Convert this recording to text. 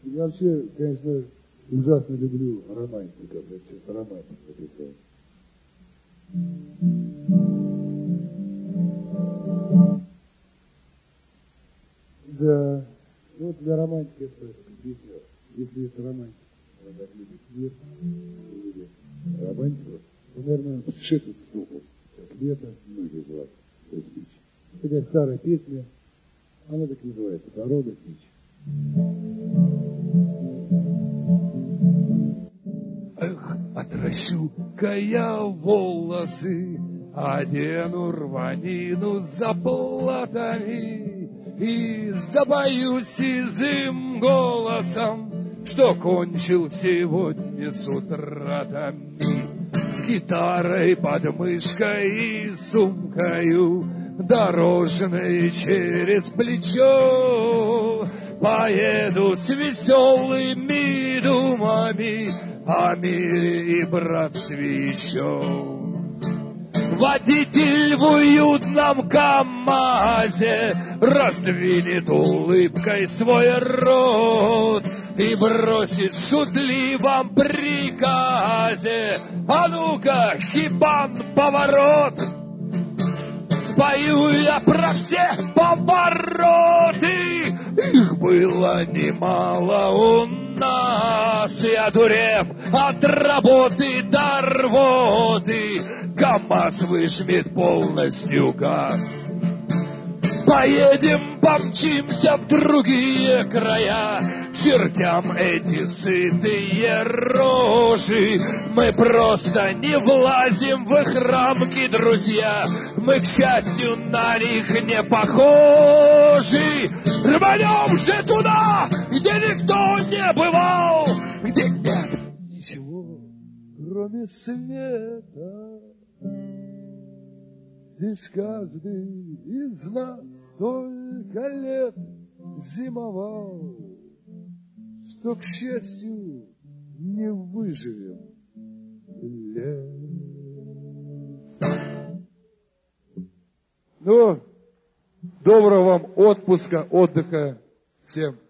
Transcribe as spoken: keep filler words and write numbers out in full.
Я вообще, конечно, ужасно люблю романтиков. Я сейчас романтик написал. Да, ну вот для романтики это песня. Если это романтика, она так любит мир, любит романтику, то, наверное, шепот стукол. Сейчас лето, многие из вас достичь. Такая старая песня, она так и называется, «Дорога Кич». Эх, отращу-ка я волосы, одену рванину за платами и запою сизым голосом, что кончил сегодня с утратами. С гитарой под мышкой и сумкою дорожной через плечо поеду с веселыми думами о мире и братстве еще. Водитель в уютном КамАЗе раздвинет улыбкой свой рот и бросит в шутливом приказе: а ну-ка, хибан, поворот! Спою я про все повороты, их было немало у нас. Я дуреп от работы до рвоты, КамАЗ выжмет полностью газ. Поедем, помчимся в другие края, чертям эти сытые рожи. Мы просто не влазим в их рамки, друзья. Мы, к счастью, на них не похожи. Рванем же туда, где никто не бывал, где нет ничего, кроме света. Здесь каждый из нас столько лет зимовал, что, к счастью, не выживем лет. Ну, доброго вам отпуска, отдыха всем.